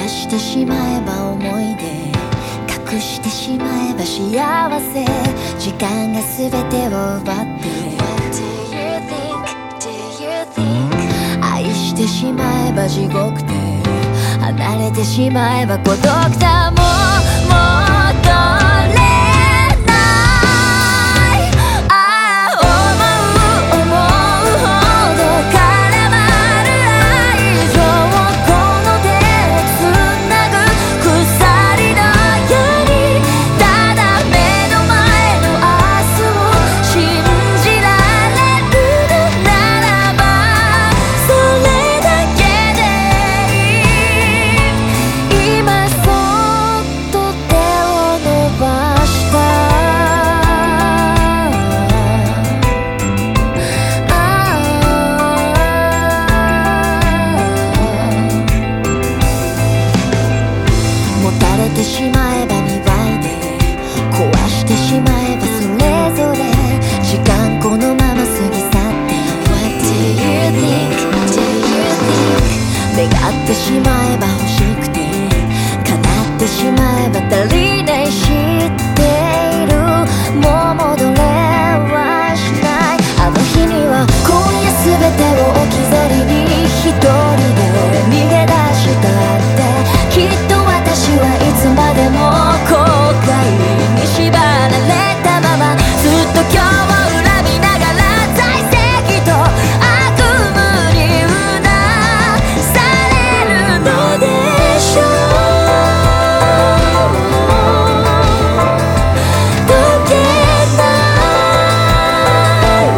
してしまえば思い出、隠してしまえば幸せ、時間が全てを奪って What do you think? Do you think? 愛してしまえば地獄で、離れてしまえば孤独だ。もう戻れてしまえば2倍で、壊してしまえばそれぞれ、時間このまま過ぎ去って What do you think? Do you think? 願ってしまえば欲しくて、叶ってしまえば足りない、知っている、もう戻れはしない。あの日には今夜全てを置き去りに一人で逃げ出したって、きっと私はいつまでも後悔に縛られたまま、ずっと今日を恨みながら在籍と悪夢にうなされるのでしょう。解けない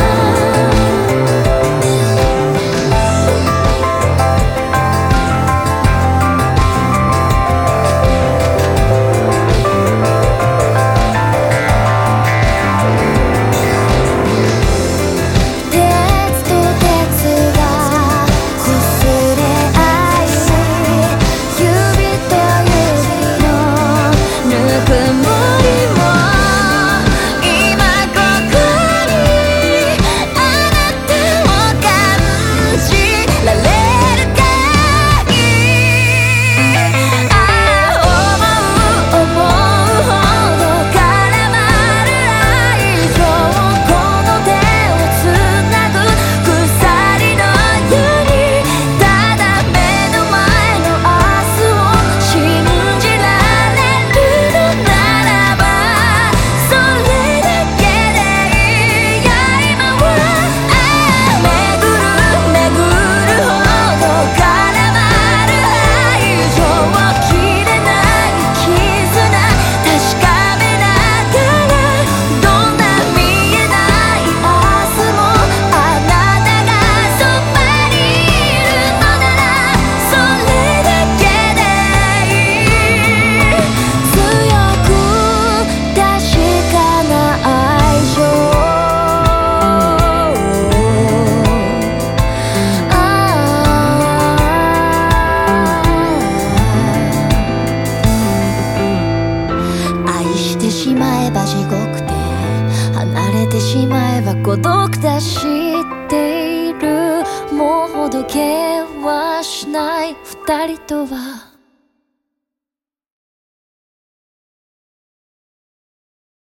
地獄で、離れてしまえば孤独だ、知っている、もうほどけはしない二人とは